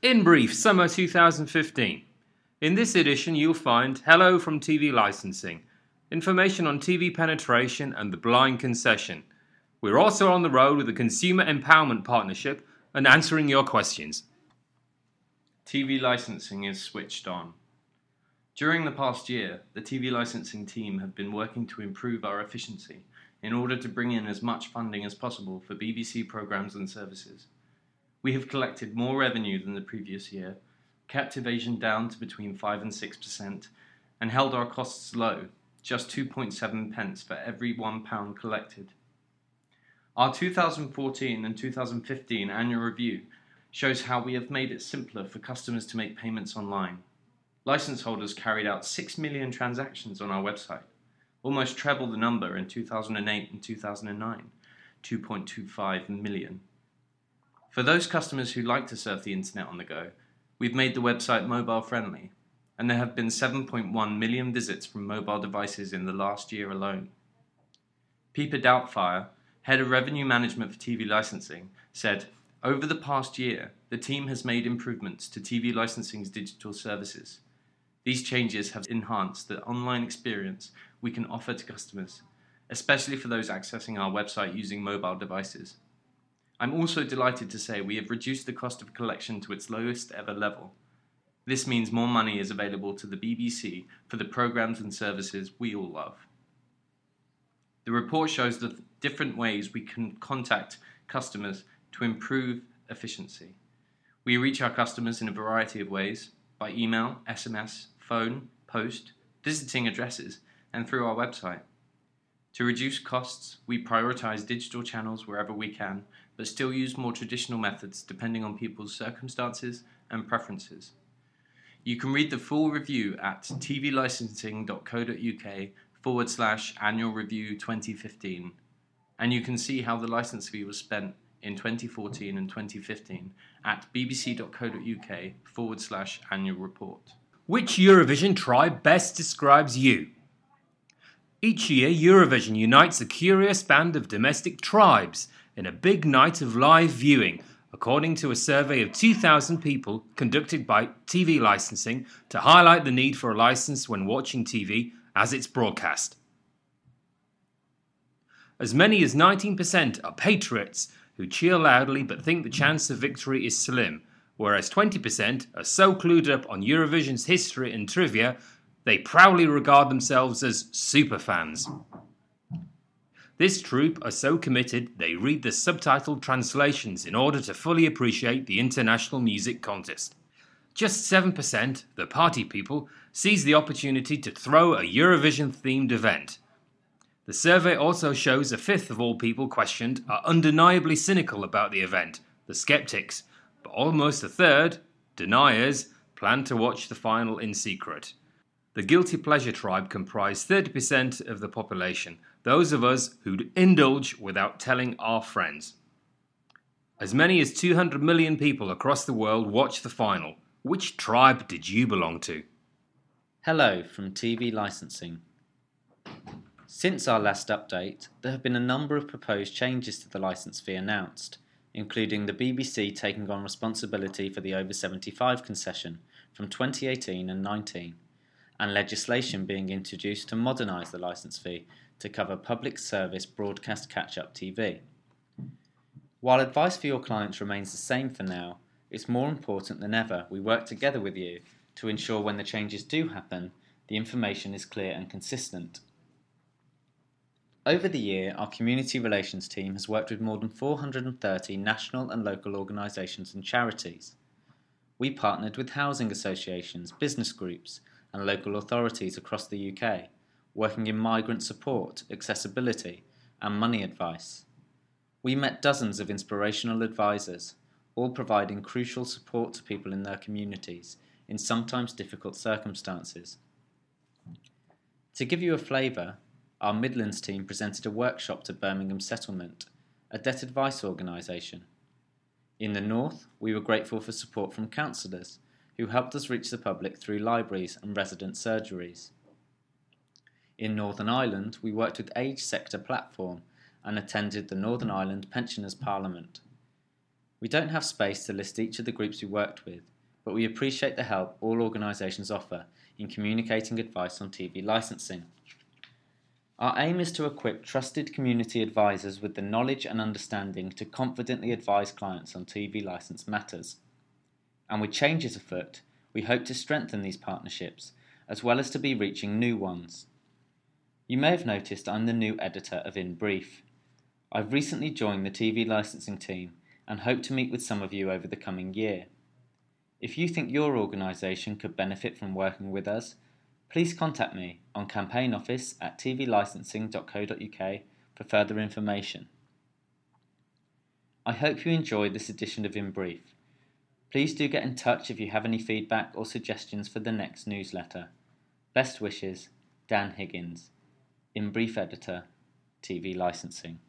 In brief, summer 2015. In this edition you'll find Hello from TV Licensing, information on TV penetration and the blind concession. We're also on the road with a Consumer Empowerment Partnership and answering your questions. TV licensing is switched on. During the past year, the TV licensing team have been working to improve our efficiency in order to bring in as much funding as possible for BBC programmes and services. We have collected more revenue than the previous year, kept evasion down to between 5 and 6%, and held our costs low, just 2.7 pence for every £1 collected. Our 2014 and 2015 annual review shows how we have made it simpler for customers to make payments online. Licence holders carried out 6 million transactions on our website, almost treble the number in 2008 and 2009, 2.25 million. For those customers who like to surf the internet on the go, we've made the website mobile friendly, and there have been 7.1 million visits from mobile devices in the last year alone. Pieper Doubtfire, Head of Revenue Management for TV Licensing, said, "Over the past year, the team has made improvements to TV licensing's digital services. These changes have enhanced the online experience we can offer to customers, especially for those accessing our website using mobile devices. I'm also delighted to say we have reduced the cost of collection to its lowest ever level. This means more money is available to the BBC for the programmes and services we all love." The report shows the different ways we can contact customers to improve efficiency. We reach our customers in a variety of ways, by email, SMS, phone, post, visiting addresses, and through our website. To reduce costs, we prioritise digital channels wherever we can, but still use more traditional methods depending on people's circumstances and preferences. You can read the full review at tvlicensing.co.uk/annual review 2015, and you can see how the licence fee was spent in 2014 and 2015 at bbc.co.uk/annual report. Which Eurovision tribe best describes you? Each year, Eurovision unites a curious band of domestic tribes in a big night of live viewing, according to a survey of 2,000 people conducted by TV Licensing to highlight the need for a licence when watching TV as it's broadcast. As many as 19% are patriots who cheer loudly but think the chance of victory is slim, whereas 20% are so clued up on Eurovision's history and trivia they proudly regard themselves as superfans. This troupe are so committed they read the subtitled translations in order to fully appreciate the international music contest. Just 7%, the party people, sees the opportunity to throw a Eurovision-themed event. The survey also shows a fifth of all people questioned are undeniably cynical about the event, the skeptics, but almost a third, deniers, plan to watch the final in secret. The guilty pleasure tribe comprise 30% of the population, those of us who'd indulge without telling our friends. As many as 200 million people across the world watch the final. Which tribe did you belong to? Hello from TV Licensing. Since our last update, there have been a number of proposed changes to the licence fee announced, including the BBC taking on responsibility for the over 75 concession from 2018 and 19, and legislation being introduced to modernise the licence fee to cover public service broadcast catch-up TV. While advice for your clients remains the same for now, it's more important than ever we work together with you to ensure when the changes do happen, the information is clear and consistent. Over the year, our community relations team has worked with more than 430 national and local organisations and charities. We partnered with housing associations, business groups, and local authorities across the UK, working in migrant support, accessibility, and money advice. We met dozens of inspirational advisors, all providing crucial support to people in their communities in sometimes difficult circumstances. To give you a flavour, our Midlands team presented a workshop to Birmingham Settlement, a debt advice organisation. In the North, we were grateful for support from counsellors who helped us reach the public through libraries and resident surgeries. In Northern Ireland, we worked with Age Sector Platform and attended the Northern Ireland Pensioners' Parliament. We don't have space to list each of the groups we worked with, but we appreciate the help all organisations offer in communicating advice on TV licensing. Our aim is to equip trusted community advisors with the knowledge and understanding to confidently advise clients on TV licence matters. And with changes afoot, we hope to strengthen these partnerships, as well as to be reaching new ones. You may have noticed I'm the new editor of In Brief. I've recently joined the TV licensing team and hope to meet with some of you over the coming year. If you think your organisation could benefit from working with us, please contact me on campaignoffice@tvlicensing.co.uk for further information. I hope you enjoyed this edition of In Brief. Please do get in touch if you have any feedback or suggestions for the next newsletter. Best wishes, Dan Higgins, In Brief Editor, TV Licensing.